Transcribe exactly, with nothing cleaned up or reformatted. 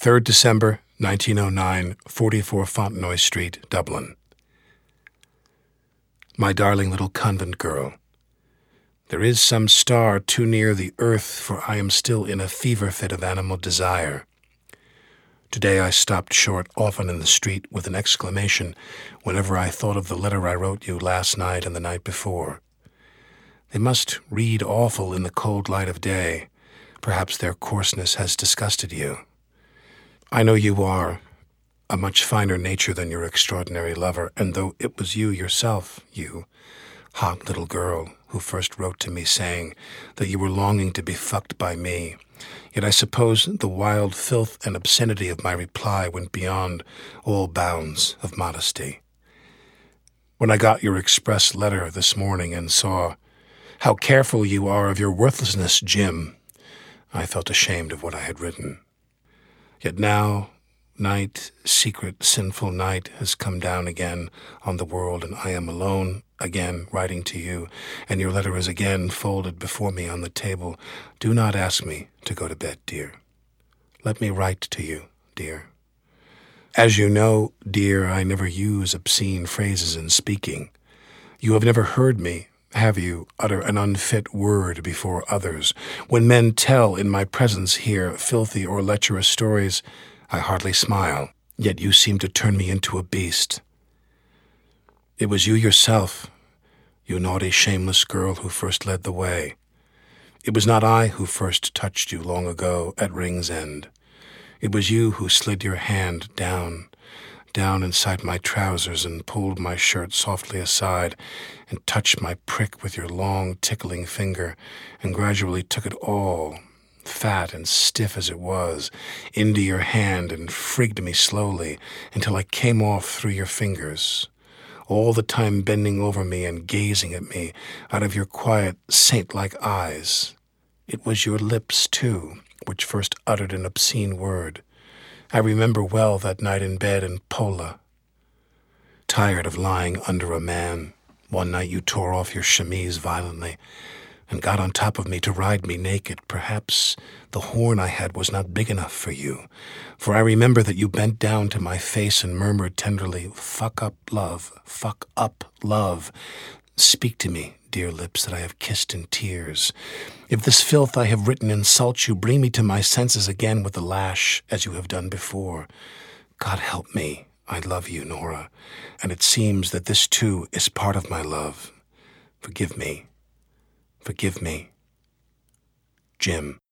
third December, nineteen oh nine, forty-four Fontenoy Street, Dublin. My darling little convent girl, there is some star too near the earth, for I am still in a fever fit of animal desire. Today I stopped short often in the street with an exclamation whenever I thought of the letter I wrote you last night and the night before. They must read awful in the cold light of day. Perhaps their coarseness has disgusted you. I know you are a much finer nature than your extraordinary lover, and though it was you yourself, you hot little girl, who first wrote to me saying that you were longing to be fucked by me, yet I suppose the wild filth and obscenity of my reply went beyond all bounds of modesty. When I got your express letter this morning and saw how careful you are of your worthlessness, Jim, I felt ashamed of what I had written. Yet now, night, secret, sinful night, has come down again on the world, and I am alone again writing to you, and your letter is again folded before me on the table. Do not ask me to go to bed, dear. Let me write to you, dear. As you know, dear, I never use obscene phrases in speaking. You have never heard me, have you, utter an unfit word before others? When men tell in my presence here filthy or lecherous stories, I hardly smile, yet you seem to turn me into a beast. It was you yourself, you naughty, shameless girl, who first led the way. It was not I who first touched you long ago at Ring's End. It was you who slid your hand down, down inside my trousers and pulled my shirt softly aside and touched my prick with your long, tickling finger and gradually took it all, fat and stiff as it was, into your hand and frigged me slowly until I came off through your fingers, all the time bending over me and gazing at me out of your quiet, saint-like eyes. It was your lips, too, which first uttered an obscene word. I remember well that night in bed in Pola. Tired of lying under a man, one night you tore off your chemise violently and got on top of me to ride me naked. Perhaps the horn I had was not big enough for you, for I remember that you bent down to my face and murmured tenderly, "Fuck up, love, fuck up, love. Speak to me, dear lips that I have kissed in tears. If this filth I have written insults you, bring me to my senses again with the lash, as you have done before. God help me, I love you, Nora, and it seems that this too is part of my love. Forgive me. Forgive me. Jim."